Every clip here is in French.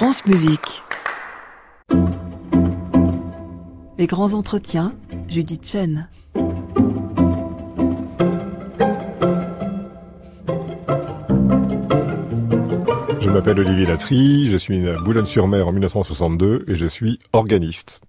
France Musique. Les grands entretiens, Judith Chen. Je m'appelle Olivier Latry, je suis né à Boulogne-sur-Mer en 1962 et je suis organiste.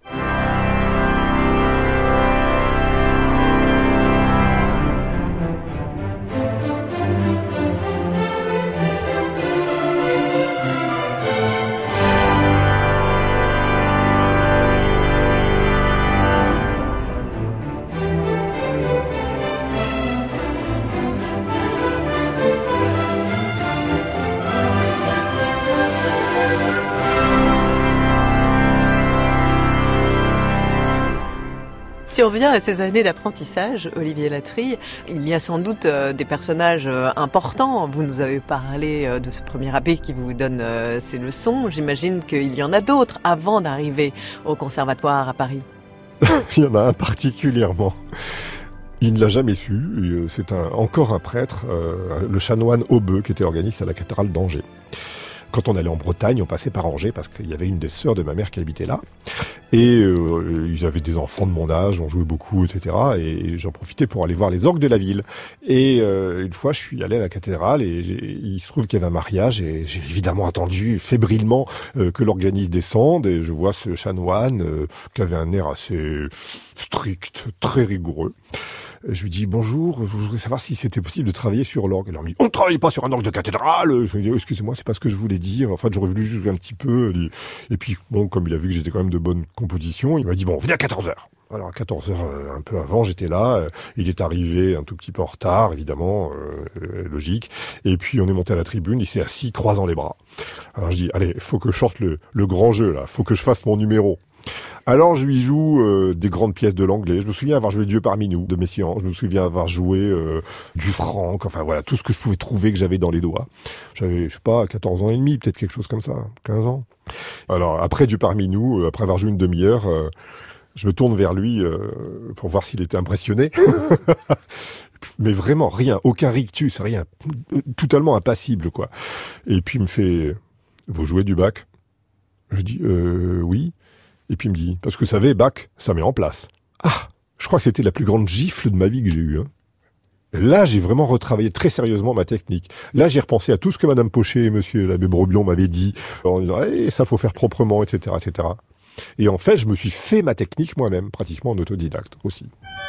Si on revient à ces années d'apprentissage, Olivier Latry, il y a sans doute des personnages importants. Vous nous avez parlé de ce premier abbé qui vous donne ses leçons. J'imagine qu'il y en a d'autres avant d'arriver au conservatoire à Paris. Il y en a un particulièrement. Il ne l'a jamais su. C'est encore un prêtre, le chanoine Aubeux, qui était organiste à la cathédrale d'Angers. Quand on allait en Bretagne, on passait par Angers parce qu'il y avait une des sœurs de ma mère qui habitait là. Et ils avaient des enfants de mon âge, on jouait beaucoup, etc. Et j'en profitais pour aller voir les orgues de la ville. Et une fois, je suis allé à la cathédrale et il se trouve qu'il y avait un mariage et j'ai évidemment attendu fébrilement que l'organiste descende. Et je vois ce chanoine qui avait un air assez strict, très rigoureux. Je lui dis bonjour, je voudrais savoir si c'était possible de travailler sur l'orgue. Alors, il me dit on ne travaille pas sur un orgue de cathédrale. Je lui dis excusez-moi, c'est pas ce que je voulais dire. En fait, j'aurais voulu jouer un petit peu. Et puis bon, comme il a vu que j'étais quand même de bonne composition, il m'a dit bon, venez à 14h. Alors à 14h, un peu avant, j'étais là. Il est arrivé un tout petit peu en retard, évidemment, logique. Et puis on est monté à la tribune, il s'est assis, croisant les bras. Alors je dis allez, faut que je sorte le grand jeu là, faut que je fasse mon numéro. Alors je lui joue des grandes pièces de l'anglais. Je me souviens avoir joué Dieu parmi nous de Messiaen. Je me souviens avoir joué du Franck. Enfin voilà, tout ce que je pouvais trouver que j'avais dans les doigts. J'avais, je sais pas, 14 ans et demi, peut-être quelque chose comme ça, 15 ans. Alors après Dieu parmi nous, après avoir joué une demi-heure, je me tourne vers lui pour voir s'il était impressionné. Mais vraiment rien, aucun rictus, rien, totalement impassible quoi. Et puis il me fait, vous jouez du Bach? Je dis oui. Et puis il me dit, parce que vous savez, Bach, ça met en place. Ah, je crois que c'était la plus grande gifle de ma vie que j'ai eue. Et là, j'ai vraiment retravaillé très sérieusement ma technique. Là, j'ai repensé à tout ce que Madame Pochet et Monsieur l'abbé Brobion m'avaient dit, en disant, ça faut faire proprement, etc., etc. Et en fait, je me suis fait ma technique moi-même, pratiquement en autodidacte aussi.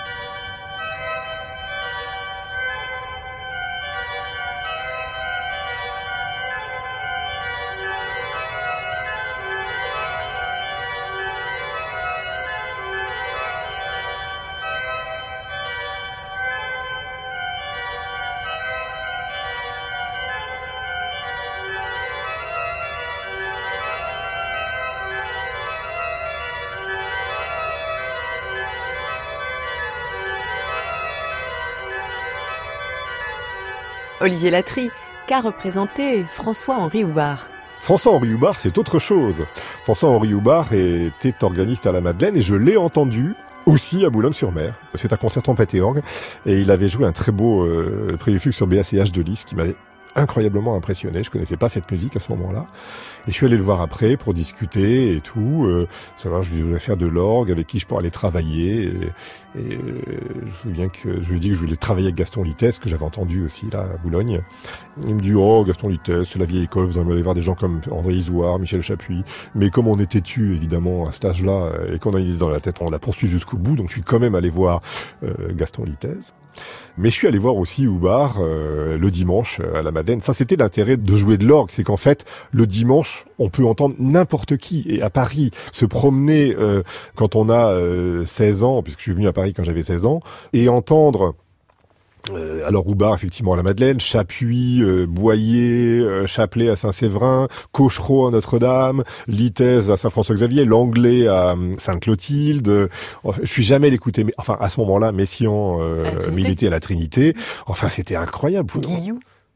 Olivier Latry, qu'a représenté François-Henri Houbard? François-Henri Houbard, c'est autre chose. François-Henri Houbard était organiste à la Madeleine et je l'ai entendu aussi à Boulogne-sur-Mer. C'est un concert trompette et orgue et il avait joué un très beau prélude sur BACH de Liszt qui m'avait incroyablement impressionné. Je connaissais pas cette musique à ce moment-là. Et je suis allé le voir après pour discuter et tout. Savoir, je lui voulais faire de l'orgue, avec qui je pourrais aller travailler. Et je me souviens que je lui ai dit que je voulais travailler avec Gaston Litès, que j'avais entendu aussi là à Boulogne. Il me dit, oh, Gaston Litès, c'est la vieille école, vous allez voir des gens comme André Isoard, Michel Chapuis. Mais comme on était têtu, évidemment, à cet âge-là, et qu'on a une idée dans la tête, on l'a poursuivi jusqu'au bout. Donc je suis quand même allé voir Gaston Litès. Mais je suis allé voir aussi Houbard le dimanche à la Madeleine. Ça, c'était l'intérêt de jouer de l'orgue, c'est qu'en fait, le dimanche, on peut entendre n'importe qui. Et à Paris, se promener quand on a 16 ans, puisque je suis venu à Paris quand j'avais 16 ans, et entendre... alors Houbard effectivement à la Madeleine, Chapuis, Boyer, Chapelet à Saint-Séverin, Cochereau à Notre-Dame, Litès à Saint-François-Xavier, Langlais à Sainte-Clotilde. Je suis jamais allé écouter, enfin à ce moment-là, Messiaen militait à la Trinité. Enfin c'était incroyable. Guillou.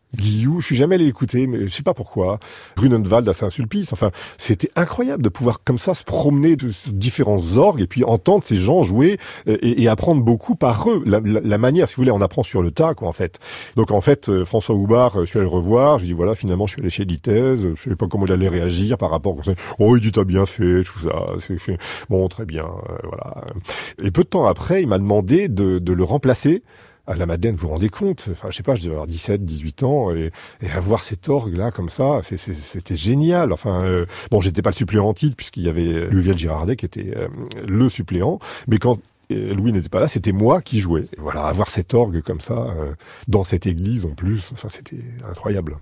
Guillou, je suis jamais allé l'écouter, mais je sais pas pourquoi. Grunenwald à Saint-Sulpice, enfin, c'était incroyable de pouvoir comme ça se promener de différents orgues et puis entendre ces gens jouer et apprendre beaucoup par eux. La manière, si vous voulez, on apprend sur le tas, quoi, en fait. Donc, en fait, François Houbard, je suis allé le revoir, je dis voilà, finalement, je suis allé chez Litez, je savais pas comment il allait réagir par rapport à oh, il dit t'as bien fait, tout ça. Bon, très bien, voilà. Et peu de temps après, il m'a demandé de le remplacer à la Madeleine, vous vous rendez compte? Enfin, je sais pas, je devais avoir 17, 18 ans, et avoir cet orgue-là, comme ça, c'était génial. Enfin, bon, j'étais pas le suppléant en titre, puisqu'il y avait Louis Girardet qui était le suppléant, mais quand Louis n'était pas là, c'était moi qui jouais. Et voilà, avoir cet orgue comme ça, dans cette église en plus, enfin, c'était incroyable.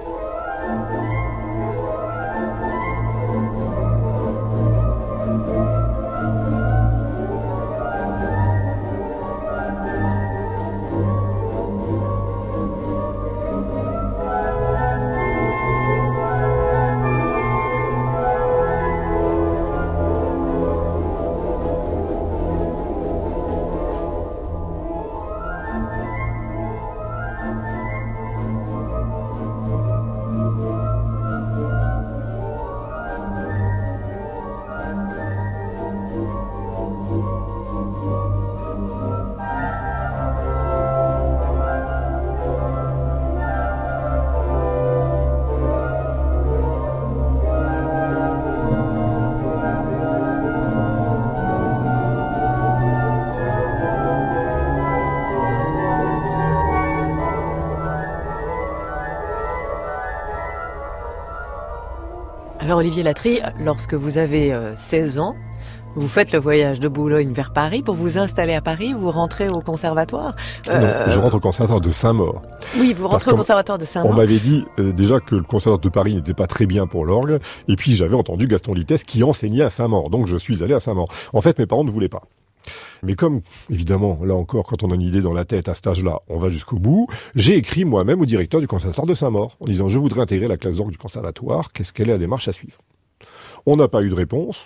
Alors Olivier Latry, lorsque vous avez 16 ans, vous faites le voyage de Boulogne vers Paris pour vous installer à Paris, vous rentrez au conservatoire. Non, je rentre au conservatoire de Saint-Maur. Oui, vous rentrez au conservatoire de Saint-Maur. On m'avait dit déjà que le conservatoire de Paris n'était pas très bien pour l'orgue, et puis j'avais entendu Gaston Litès qui enseignait à Saint-Maur, donc je suis allé à Saint-Maur. En fait, mes parents ne voulaient pas. Mais comme, évidemment, là encore, quand on a une idée dans la tête à cet âge-là, on va jusqu'au bout, j'ai écrit moi-même au directeur du conservatoire de Saint-Maur, en disant « Je voudrais intégrer la classe d'orgue du conservatoire, quelle est la démarche à suivre ?» On n'a pas eu de réponse,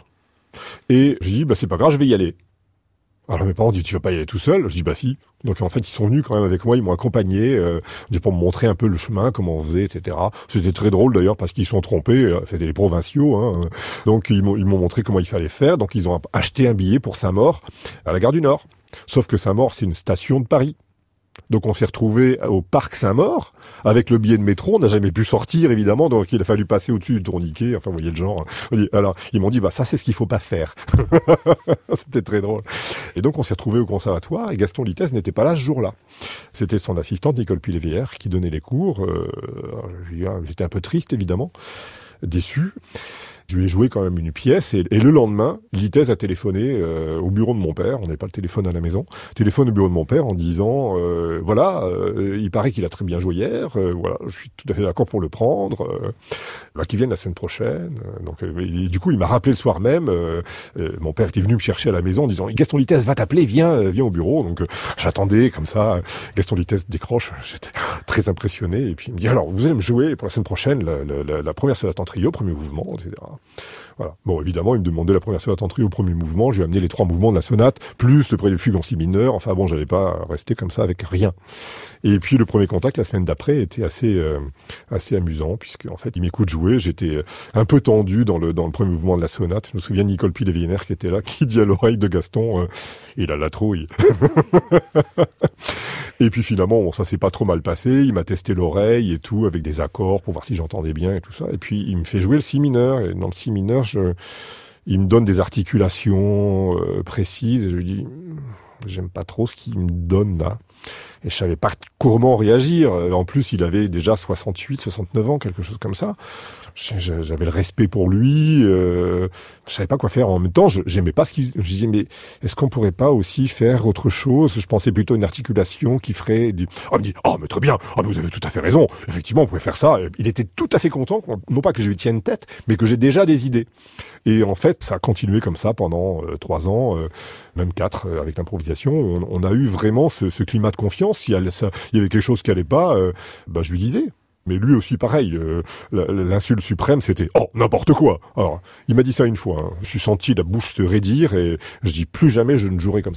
et je dis « C'est pas grave, je vais y aller ». Alors mes parents disent « Tu vas pas y aller tout seul ?» Je dis « Si ». Donc en fait, ils sont venus quand même avec moi, ils m'ont accompagné pour me montrer un peu le chemin, comment on faisait, etc. C'était très drôle d'ailleurs parce qu'ils sont trompés, c'était les provinciaux, hein. Donc ils m'ont montré comment il fallait faire. Donc ils ont acheté un billet pour Saint-Maur à la gare du Nord. Sauf que Saint-Maur, c'est une station de Paris. Donc on s'est retrouvé au parc Saint-Maur avec le billet de métro. On n'a jamais pu sortir évidemment, donc il a fallu passer au-dessus du tourniquet. Enfin, vous voyez le genre. Alors ils m'ont dit ça c'est ce qu'il faut pas faire. C'était très drôle. Et donc on s'est retrouvé au conservatoire et Gaston Litès n'était pas là ce jour-là. C'était son assistante Nicole Pilévière qui donnait les cours. J'étais un peu triste évidemment, déçu. Je lui ai joué quand même une pièce et le lendemain, Litès a téléphoné au bureau de mon père. On n'avait pas le téléphone à la maison. Téléphone au bureau de mon père en disant il paraît qu'il a très bien joué hier. Voilà, je suis tout à fait d'accord pour le prendre. Qu'il vienne la semaine prochaine. Donc du coup, il m'a rappelé le soir même. Mon père était venu me chercher à la maison en disant Gaston Litès va t'appeler, viens au bureau. Donc j'attendais comme ça. Gaston Litès décroche. J'étais très impressionné et puis il me dit alors vous allez me jouer pour la semaine prochaine la première sonate en trio, premier mouvement, etc. Voilà. Bon, évidemment, il me demandait la première sonate en trio au premier mouvement. Je lui ai amené les 3 mouvements de la sonate, plus le prélude fugue en si mineur. Enfin bon, j'allais pas rester comme ça avec rien. Et puis le premier contact la semaine d'après était assez amusant puisque en fait, il m'écoute jouer. J'étais un peu tendu dans le premier mouvement de la sonate. Je me souviens de Nicole Pilévière qui était là, qui dit à l'oreille de Gaston, il a la trouille. Et puis finalement, bon, ça s'est pas trop mal passé. Il m'a testé l'oreille et tout avec des accords pour voir si j'entendais bien et tout ça. Et puis il me fait jouer le si mineur. Et dans le si mineur, il me donne des articulations précises et je lui dis j'aime pas trop ce qu'il me donne là. Et je savais pas comment réagir. En plus, il avait déjà 68, 69 ans, quelque chose comme ça. J'avais le respect pour lui. Je savais pas quoi faire. En même temps, j'aimais pas ce qu'il... Je disais, mais est-ce qu'on pourrait pas aussi faire autre chose? Je pensais plutôt à une articulation qui ferait... il me dit, mais très bien. Mais vous avez tout à fait raison. Effectivement, on pouvait faire ça. Il était tout à fait content, non pas que je lui tienne tête, mais que j'ai déjà des idées. Et en fait, ça a continué comme ça pendant 3 ans, même 4, avec l'improvisation. On a eu vraiment ce climat de confiance. Si il y avait quelque chose qui allait pas, je lui disais. Mais lui aussi, pareil, l'insulte suprême, c'était « Oh, n'importe quoi !» Alors, il m'a dit ça une fois. Hein. Je me suis senti la bouche se raidir et je dis « Plus jamais je ne jouerai comme ça !»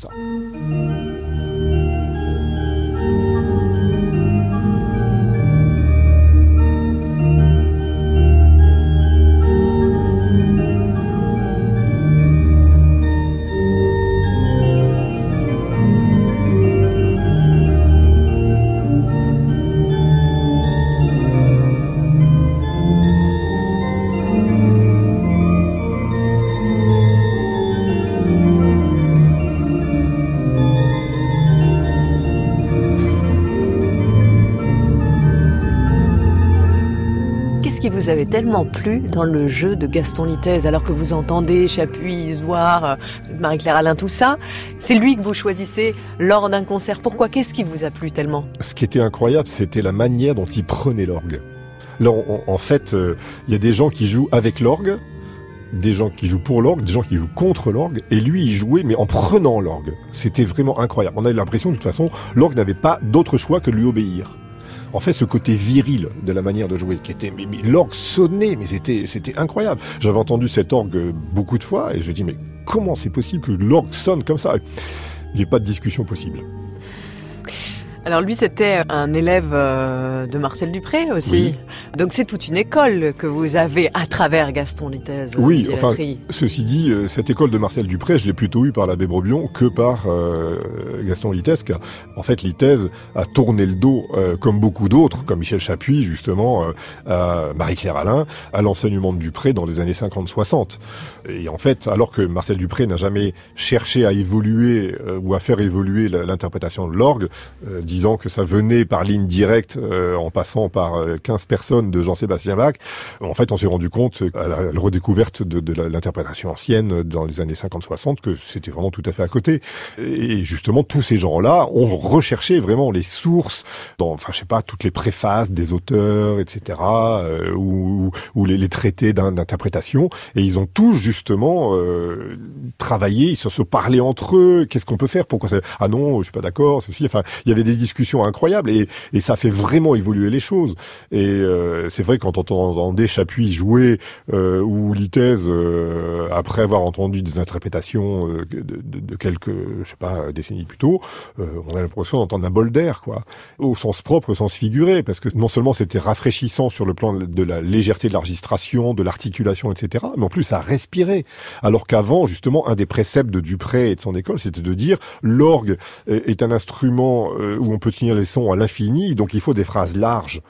vous avez tellement plu dans le jeu de Gaston Litaize, alors que vous entendez Chapuis, Isoire, Marie-Claire Alain, tout ça, c'est lui que vous choisissez lors d'un concert. Pourquoi? Qu'est-ce qui vous a plu tellement? Ce qui était incroyable, c'était la manière dont il prenait l'orgue. Là, en fait, il y a des gens qui jouent avec l'orgue, des gens qui jouent pour l'orgue, des gens qui jouent contre l'orgue, et lui, il jouait, mais en prenant l'orgue. C'était vraiment incroyable. On a eu l'impression, de toute façon, l'orgue n'avait pas d'autre choix que de lui obéir. En fait, ce côté viril de la manière de jouer, qui était, mais l'orgue sonnait, mais c'était incroyable. J'avais entendu cet orgue beaucoup de fois, et je me dis, mais comment c'est possible que l'orgue sonne comme ça? Il n'y a pas de discussion possible. Alors lui, c'était un élève de Marcel Dupré aussi. Oui. Donc c'est toute une école que vous avez à travers Gaston Litaize. Oui, enfin, ceci dit, cette école de Marcel Dupré, je l'ai plutôt eue par l'abbé Brobion que par Gaston Litaize, car en fait Litaize a tourné le dos, comme beaucoup d'autres, comme Michel Chapuis justement, à Marie-Claire Alain, à l'enseignement de Dupré dans les années 50-60. Et en fait, alors que Marcel Dupré n'a jamais cherché à évoluer ou à faire évoluer l'interprétation de l'orgue, disant que ça venait par ligne directe en passant par 15 personnes de Jean-Sébastien Bach. En fait, on s'est rendu compte à la redécouverte de l'interprétation ancienne dans les années 50-60 que c'était vraiment tout à fait à côté. Et justement, tous ces gens-là ont recherché vraiment les sources dans, enfin, je sais pas, toutes les préfaces des auteurs, etc., ou les traités d'interprétation. Et ils ont tous justement travaillé, ils se sont parlé entre eux. Qu'est-ce qu'on peut faire? Pourquoi ça? Ah non, je suis pas d'accord. Ceci. Enfin, il y avait des discussions incroyables et ça fait vraiment évoluer les choses. Et c'est vrai, quand on entendait Chapuis jouer ou Litaize après avoir entendu des interprétations de quelques, je sais pas, décennies plus tôt, on a l'impression d'entendre un bol d'air, quoi, au sens propre, au sens figuré, parce que non seulement c'était rafraîchissant sur le plan de la légèreté de l'enregistration, de l'articulation, etc., mais en plus ça respirait. Alors qu'avant, justement, un des préceptes de Dupré et de son école, c'était de dire l'orgue est un instrument où on peut tenir les sons à l'infini, donc il faut des phrases larges.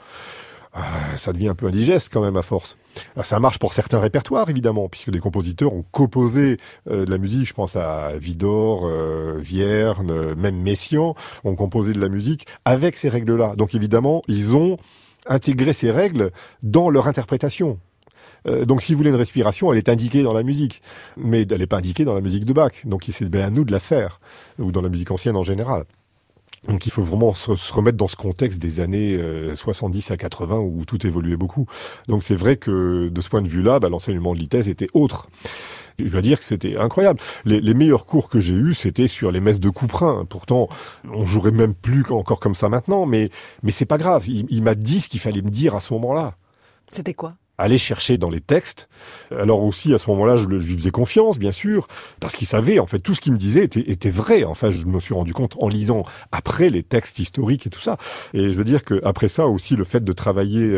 Ça devient un peu indigeste quand même à force. Ça marche pour certains répertoires évidemment, puisque des compositeurs ont composé de la musique, je pense à Widor, Vierne, même Messiaen, ont composé de la musique avec ces règles-là. Donc évidemment, ils ont intégré ces règles dans leur interprétation. Donc si vous voulez une respiration, elle est indiquée dans la musique, mais elle n'est pas indiquée dans la musique de Bach. Donc c'est bien à nous de la faire, ou dans la musique ancienne en général. Donc il faut vraiment se remettre dans ce contexte des années 70 à 80 où tout évoluait beaucoup. Donc c'est vrai que de ce point de vue-là, l'enseignement de Litaize était autre. Je dois dire que c'était incroyable. Les meilleurs cours que j'ai eus, c'était sur les messes de Couperin. Pourtant, on jouerait même plus encore comme ça maintenant, mais c'est pas grave. Il m'a dit ce qu'il fallait me dire à ce moment-là. C'était quoi? Aller chercher dans les textes. Alors aussi, à ce moment-là, je lui faisais confiance, bien sûr, parce qu'il savait, en fait, tout ce qu'il me disait était vrai. Enfin, je me suis rendu compte en lisant après les textes historiques et tout ça. Et je veux dire qu'après ça, aussi, le fait de travailler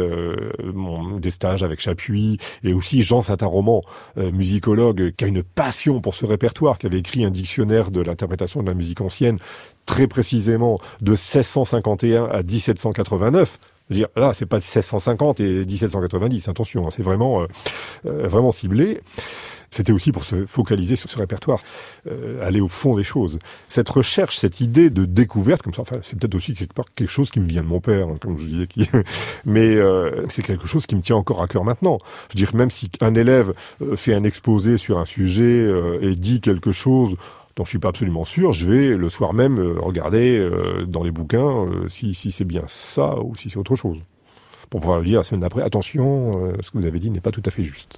des stages avec Chapuis, et aussi Jean Saint-Roman, musicologue, qui a une passion pour ce répertoire, qui avait écrit un dictionnaire de l'interprétation de la musique ancienne, très précisément de 1651 à 1789. Je veux dire, là, c'est pas 1650 et 1790, attention, hein, c'est vraiment ciblé. C'était aussi pour se focaliser sur ce répertoire, aller au fond des choses. Cette recherche, cette idée de découverte, comme ça, enfin, c'est peut-être aussi quelque chose qui me vient de mon père, hein, comme je disais, mais c'est quelque chose qui me tient encore à cœur maintenant. Je veux dire, même si un élève fait un exposé sur un sujet et dit quelque chose dont je suis pas absolument sûr, je vais le soir même regarder dans les bouquins si c'est bien ça ou si c'est autre chose. Pour pouvoir le dire la semaine d'après, attention, ce que vous avez dit n'est pas tout à fait juste.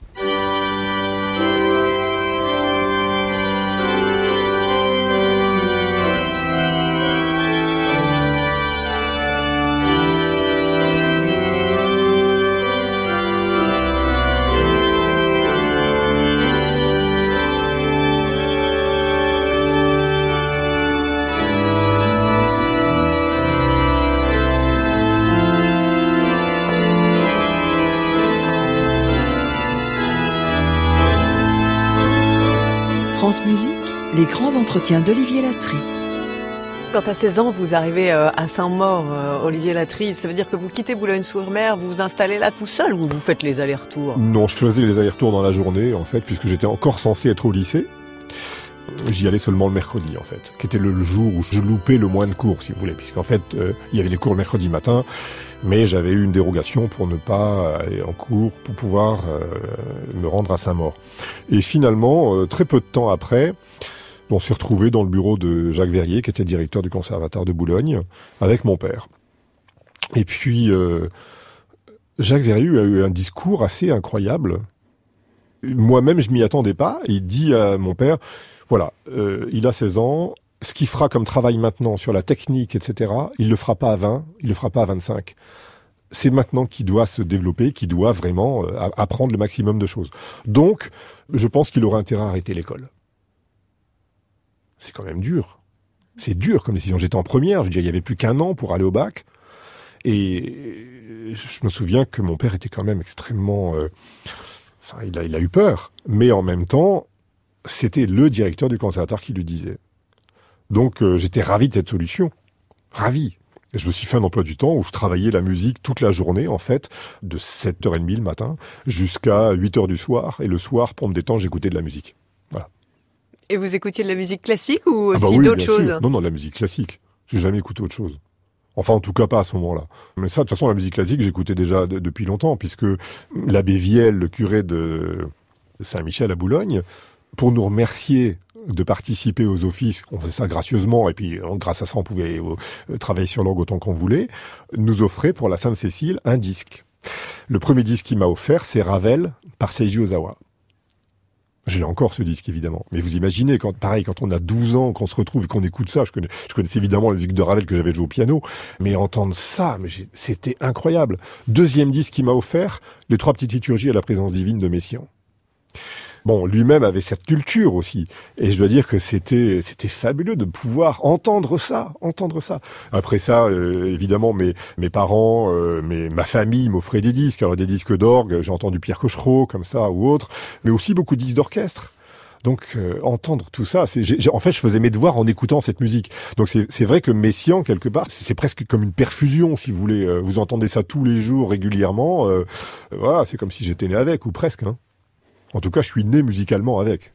France Musique, les grands entretiens d'Olivier Latry. Quand à 16 ans, vous arrivez à Saint-Maur, Olivier Latry, ça veut dire que vous quittez Boulogne-sur-Mer, vous vous installez là tout seul ou vous faites les allers-retours? Non, je faisais les allers-retours dans la journée, en fait, puisque j'étais encore censé être au lycée. J'y allais seulement le mercredi, en fait, qui était le jour où je loupais le moins de cours, si vous voulez, puisqu'en fait, il y avait les cours le mercredi matin, mais j'avais eu une dérogation pour ne pas aller en cours, pour pouvoir me rendre à Saint-Maur. Et finalement, très peu de temps après, on s'est retrouvé dans le bureau de Jacques Verrier, qui était directeur du Conservatoire de Boulogne, avec mon père. Et puis, Jacques Verrier a eu un discours assez incroyable. Moi-même, je m'y attendais pas. Il dit à mon père, voilà, il a 16 ans, ce qu'il fera comme travail maintenant sur la technique, etc., il le fera pas à 20, il le fera pas à 25. C'est maintenant qu'il doit se développer, qu'il doit vraiment apprendre le maximum de choses. Donc, je pense qu'il aurait intérêt à arrêter l'école. C'est quand même dur. C'est dur comme décision. J'étais en première, je veux dire, il y avait plus qu'1 an pour aller au bac. Et je me souviens que mon père était quand même extrêmement... il a eu peur. Mais en même temps, c'était le directeur du conservatoire qui lui disait. Donc j'étais ravi de cette solution. Ravi. Et je me suis fait un emploi du temps où je travaillais la musique toute la journée, en fait, de 7h30 le matin jusqu'à 8h du soir. Et le soir, pour me détendre, j'écoutais de la musique. Voilà. Et vous écoutiez de la musique classique ou aussi oui, d'autres choses? Non, de la musique classique. J'ai jamais écouté autre chose. Enfin, en tout cas, pas à ce moment-là. Mais ça, de toute façon, la musique classique, j'écoutais déjà depuis longtemps, puisque l'abbé Vielle, le curé de Saint-Michel à Boulogne, pour nous remercier de participer aux offices, on faisait ça gracieusement, et puis grâce à ça, on pouvait travailler sur l'orgue autant qu'on voulait, nous offrait pour la Sainte-Cécile un disque. Le premier disque qu'il m'a offert, c'est Ravel par Seiji Ozawa. J'ai encore ce disque, évidemment. Mais vous imaginez, quand on a 12 ans, qu'on se retrouve et qu'on écoute ça, je connaissais évidemment la musique de Ravel que j'avais joué au piano, mais entendre ça, c'était incroyable. Deuxième disque qu'il m'a offert, les 3 petites liturgies à la présence divine de Messiaen. Bon, lui-même avait cette culture aussi. Et je dois dire que c'était fabuleux de pouvoir entendre ça. Après ça, évidemment, mes parents, ma famille m'offraient des disques. Alors des disques d'orgue, j'ai entendu Pierre Cochereau, comme ça, ou autre, mais aussi beaucoup de disques d'orchestre. Donc, entendre tout ça, en fait, je faisais mes devoirs en écoutant cette musique. Donc, c'est vrai que Messiaen, quelque part, c'est presque comme une perfusion, si vous voulez. Vous entendez ça tous les jours, régulièrement. Voilà, c'est comme si j'étais né avec, ou presque, hein. En tout cas, je suis né musicalement avec.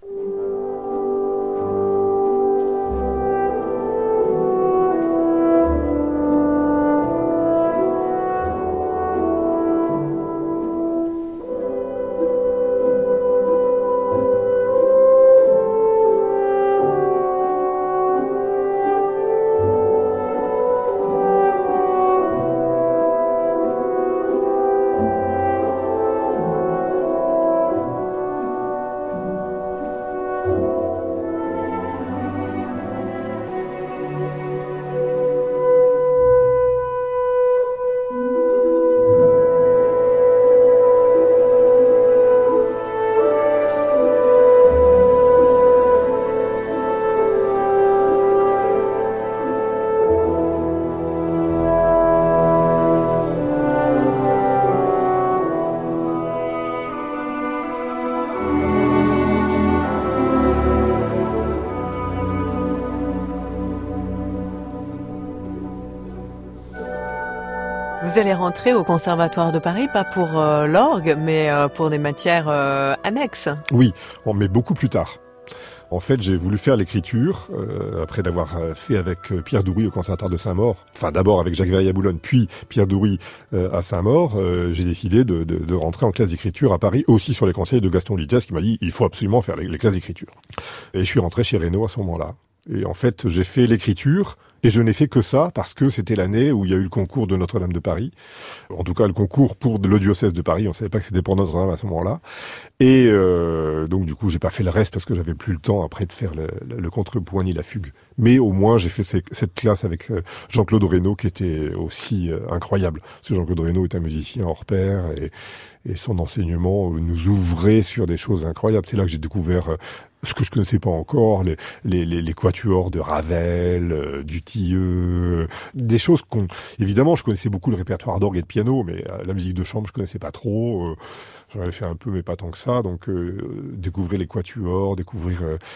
Vous allez rentrer au Conservatoire de Paris, pas pour l'orgue, mais pour des matières annexes. Oui, mais beaucoup plus tard. En fait, j'ai voulu faire l'écriture, après d'avoir fait avec Pierre Doury au Conservatoire de Saint-Maur, enfin d'abord avec Jacques Verrier à Boulogne, puis Pierre Doury à Saint-Maur, j'ai décidé de rentrer en classe d'écriture à Paris, aussi sur les conseils de Gaston Littès, qui m'a dit il faut absolument faire les classes d'écriture. Et je suis rentré chez Reynaud à ce moment-là. Et en fait, j'ai fait l'écriture, et je n'ai fait que ça parce que c'était l'année où il y a eu le concours de Notre-Dame de Paris. En tout cas, le concours pour le diocèse de Paris. On savait pas que c'était pour Notre-Dame à ce moment-là. Et donc, du coup, j'ai pas fait le reste parce que j'avais plus le temps après de faire le contrepoint ni la fugue. Mais au moins, j'ai fait cette classe avec Jean-Claude Reynaud qui était aussi incroyable. Parce que Jean-Claude Reynaud est un musicien hors pair et son enseignement nous ouvrait sur des choses incroyables. C'est là que j'ai découvert ce que je connaissais pas encore, les quatuors de Ravel, du Tilleux, des choses évidemment, je connaissais beaucoup le répertoire d'orgue et de piano, mais la musique de chambre, je connaissais pas trop. J'en avais fait un peu, mais pas tant que ça. Donc, découvrir les quatuors, découvrir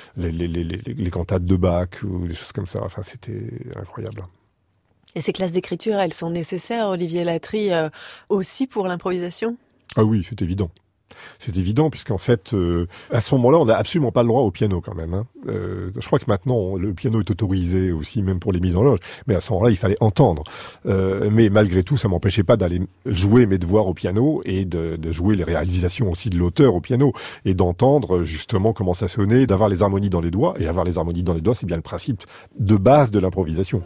les cantates de Bach, ou des choses comme ça. Enfin, c'était incroyable. Et ces classes d'écriture, elles sont nécessaires, Olivier Latry, aussi pour l'improvisation ? Ah oui, c'est évident. C'est évident, puisqu'en fait, à ce moment-là, on n'a absolument pas le droit au piano quand même. Hein. Je crois que maintenant, le piano est autorisé aussi, même pour les mises en loge. Mais à ce moment-là, il fallait entendre. Mais malgré tout, ça m'empêchait pas d'aller jouer mes devoirs au piano et de jouer les réalisations aussi de l'auteur au piano et d'entendre justement comment ça sonnait, d'avoir les harmonies dans les doigts. Et avoir les harmonies dans les doigts, c'est bien le principe de base de l'improvisation.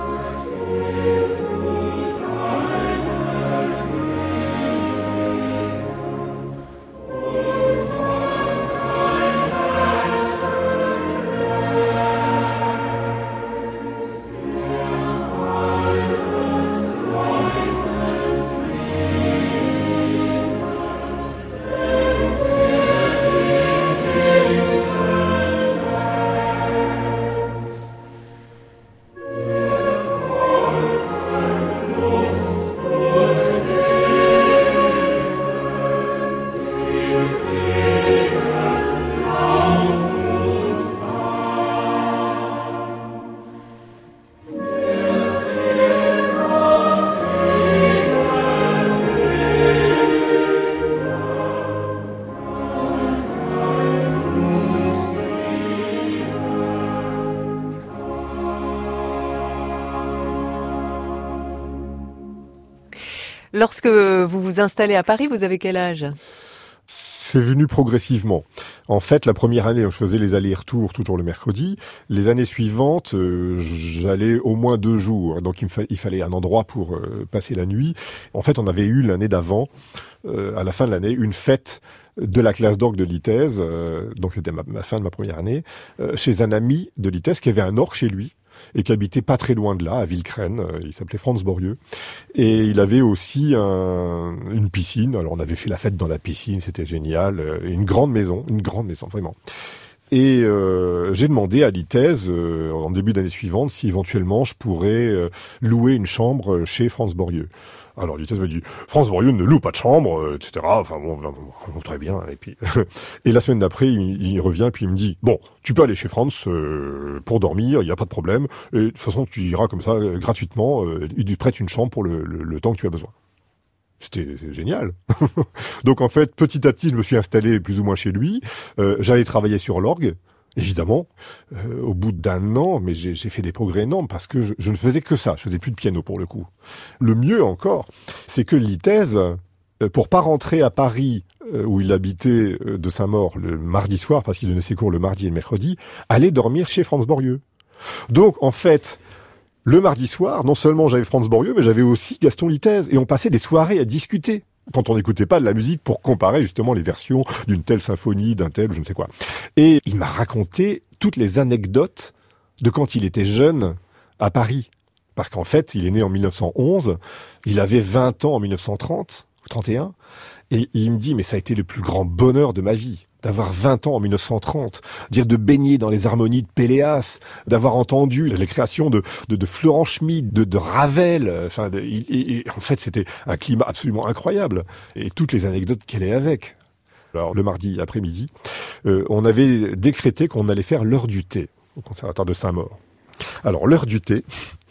Lorsque vous vous installez à Paris, vous avez quel âge ? C'est venu progressivement. En fait, la première année, je faisais les allers-retours toujours le mercredi. Les années suivantes, j'allais au moins 2 jours. Donc, il fallait un endroit pour passer la nuit. En fait, on avait eu l'année d'avant, à la fin de l'année, une fête de la classe d'orgue de l'ITES. Donc, c'était la fin de ma première année, chez un ami de l'ITES qui avait un orgue chez lui et qui habitait pas très loin de là, à Villecrène. Il s'appelait Franz Borieux. Et il avait aussi une piscine. Alors, on avait fait la fête dans la piscine, c'était génial. Une grande maison, vraiment. Et j'ai demandé à l'ITES, en début d'année suivante, si éventuellement je pourrais louer une chambre chez Franz Borieux. Alors l'ITES m'a dit, Franz Borieux ne loue pas de chambre, etc. Enfin bon, très bien. Et puis et la semaine d'après, il revient puis il me dit, bon, tu peux aller chez Franz pour dormir, il n'y a pas de problème. Et de toute façon, tu iras comme ça gratuitement. Il te prête une chambre pour le temps que tu as besoin. C'est génial. Donc en fait, petit à petit, je me suis installé plus ou moins chez lui. J'allais travailler sur l'orgue. Évidemment, au bout d'1 an, mais j'ai fait des progrès énormes parce que je ne faisais que ça. Je faisais plus de piano pour le coup. Le mieux encore, c'est que l'ITES, pour pas rentrer à Paris, où il habitait de Saint-Maur le mardi soir, parce qu'il donnait ses cours le mardi et le mercredi, allait dormir chez Franz Borieux. Donc en fait, le mardi soir, non seulement j'avais Franz Borieux, mais j'avais aussi Gaston Litez. Et on passait des soirées à discuter quand on n'écoutait pas de la musique pour comparer justement les versions d'une telle symphonie, d'un tel ou je ne sais quoi. Et il m'a raconté toutes les anecdotes de quand il était jeune à Paris. Parce qu'en fait, il est né en 1911, il avait 20 ans en 1930, 31, et il me dit, mais ça a été le plus grand bonheur de ma vie. D'avoir 20 ans en 1930, dire de baigner dans les harmonies de Péléas, d'avoir entendu les créations de Florent Schmitt, de Ravel. Enfin, en fait, c'était un climat absolument incroyable. Et toutes les anecdotes qu'elle est avec. Alors, le mardi après-midi, on avait décrété qu'on allait faire l'heure du thé au conservatoire de Saint-Maur. Alors, l'heure du thé,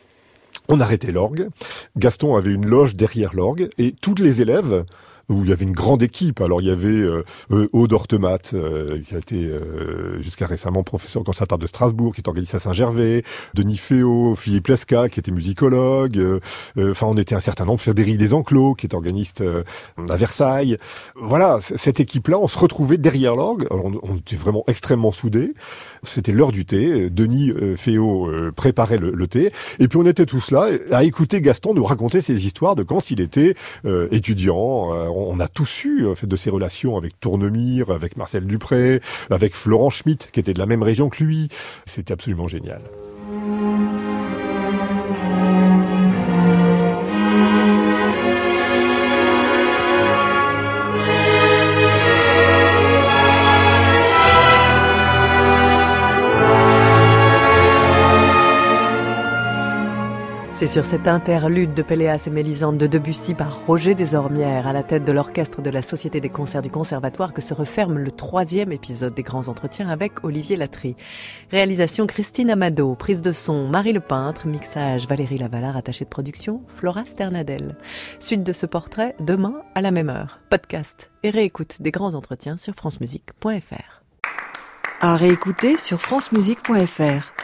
on arrêtait l'orgue. Gaston avait une loge derrière l'orgue et tous les élèves, où il y avait une grande équipe. Alors il y avait Aude Hortemat, qui a été jusqu'à récemment professeur au conservatoire de Strasbourg, qui est organisé à Saint-Gervais, Denis Féot, Philippe Lesca, qui était musicologue. Enfin, on était un certain nombre. Frédéric Desenclos, qui est organiste à Versailles. Voilà, cette équipe-là, on se retrouvait derrière l'orgue. Alors, on était vraiment extrêmement soudés. C'était l'heure du thé. Denis Féot préparait le thé. Et puis on était tous là à écouter Gaston nous raconter ses histoires de quand il était étudiant. On a tous eu fait de ses relations avec Tournemire, avec Marcel Dupré, avec Florent Schmitt, qui était de la même région que lui. C'était absolument génial. C'est sur cette interlude de Péléas et Mélisande de Debussy par Roger Desormières à la tête de l'orchestre de la Société des concerts du Conservatoire que se referme le 3e épisode des Grands Entretiens avec Olivier Latry. Réalisation Christine Amado, prise de son Marie Le Peintre, mixage Valérie Lavalard, attachée de production Flora Sternadel. Suite de ce portrait demain à la même heure. Podcast et réécoute des Grands Entretiens sur francemusique.fr. À réécouter sur francemusique.fr.